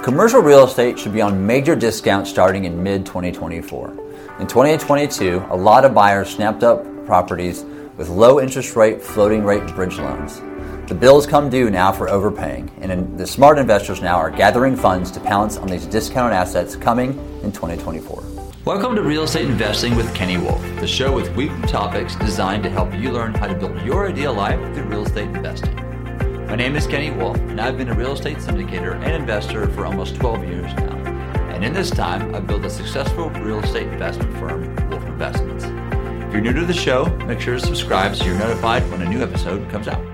Commercial real estate should be on major discount starting in mid-2024. In 2022, a lot of buyers snapped up properties with low interest rate, floating rate bridge loans. The bills come due now for overpaying, and the smart investors now are gathering funds to pounce on these discounted assets coming in 2024. Welcome to Real Estate Investing with Kenny Wolf, the show with weekly topics designed to help you learn how to build your ideal life through real estate investing. My name is Kenny Wolf, and I've been a real estate syndicator and investor for almost 12 years now. And in this time, I've built a successful real estate investment firm, Wolf Investments. If you're new to the show, make sure to subscribe so you're notified when a new episode comes out.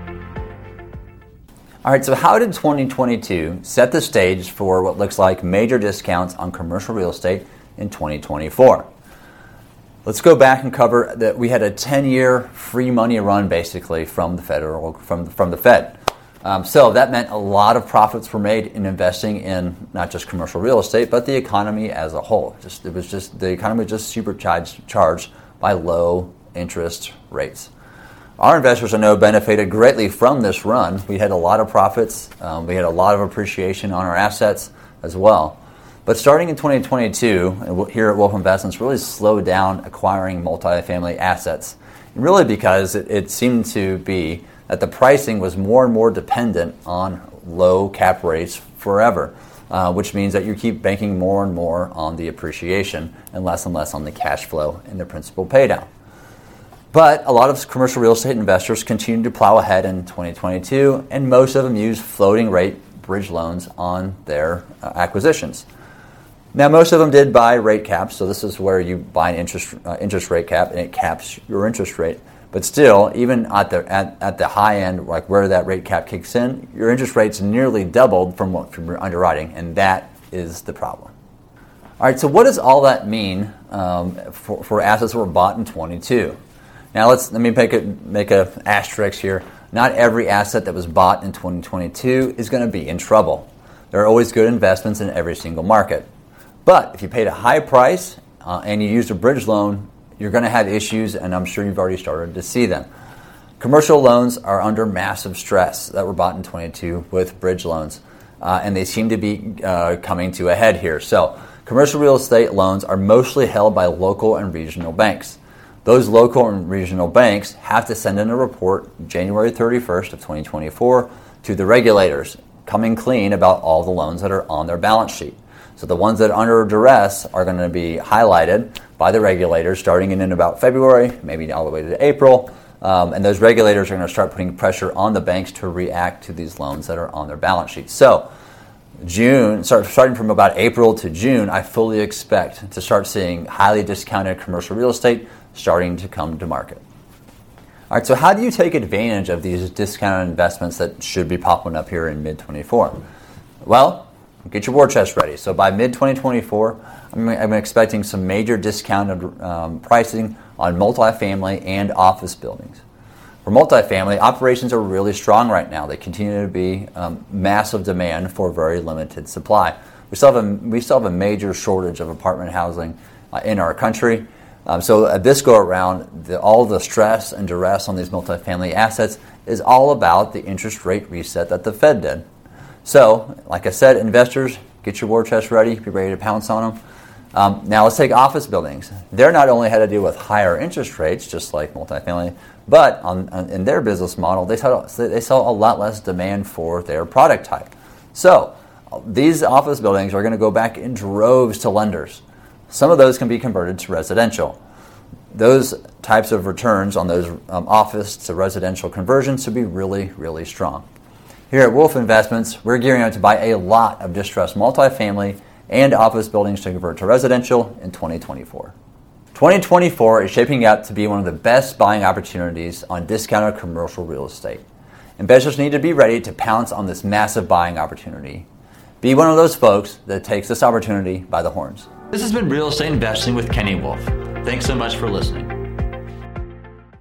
All right, so how did 2022 set the stage for what looks like major discounts on commercial real estate in 2024? Let's go back and cover that we had a 10-year free money run basically from the Fed. So that meant a lot of profits were made in investing in not just commercial real estate, but the economy as a whole. The economy was just supercharged by low interest rates. Our investors, I know, benefited greatly from this run. We had a lot of profits. We had a lot of appreciation on our assets as well. But starting in 2022, here at Wolf Investments, really slowed down acquiring multifamily assets. And really because it seemed to be that the pricing was more and more dependent on low cap rates forever, which means that you keep banking more and more on the appreciation and less on the cash flow and the principal paydown. But a lot of commercial real estate investors continued to plow ahead in 2022, and most of them used floating rate bridge loans on their acquisitions. Now, most of them did buy rate caps, so this is where you buy an interest rate cap, and it caps your interest rate. But still, even at the high end, like where that rate cap kicks in, your interest rate's nearly doubled from your underwriting, and that is the problem. All right, so what does all that mean for assets that were bought in 22? Now, let me make a asterisk here. Not every asset that was bought in 2022 is going to be in trouble. There are always good investments in every single market. But if you paid a high price and you used a bridge loan, you're going to have issues, and I'm sure you've already started to see them. Commercial loans are under massive stress that were bought in 22 with bridge loans, and they seem to be coming to a head here. So commercial real estate loans are mostly held by local and regional banks. Those local and regional banks have to send in a report January 31st of 2024 to the regulators, coming clean about all the loans that are on their balance sheet. So the ones that are under duress are going to be highlighted by the regulators starting in about February, maybe all the way to April. And those regulators are going to start putting pressure on the banks to react to these loans that are on their balance sheet. So starting from about April to June, I fully expect to start seeing highly discounted commercial real estate starting to come to market. All right, so how do you take advantage of these discounted investments that should be popping up here in mid-24? Well, get your war chest ready. So by mid-2024, I'm expecting some major discounted pricing on multifamily and office buildings. For multifamily, operations are really strong right now. They continue to be massive demand for very limited supply. We still have a major shortage of apartment housing in our country. So at this go around, all the stress and duress on these multifamily assets is all about the interest rate reset that the Fed did. So, like I said, investors, get your war chest ready, be ready to pounce on them. Now let's take office buildings. They're not only had to deal with higher interest rates, just like multifamily, but in their business model, they saw a lot less demand for their product type. So these office buildings are going to go back in droves to lenders. Some of those can be converted to residential. Those types of returns on those office to residential conversions should be really, really strong. Here at Wolf Investments, we're gearing up to buy a lot of distressed multifamily and office buildings to convert to residential in 2024. 2024 is shaping up to be one of the best buying opportunities on discounted commercial real estate. Investors need to be ready to pounce on this massive buying opportunity. Be one of those folks that takes this opportunity by the horns. This has been Real Estate Investing with Kenny Wolf. Thanks so much for listening.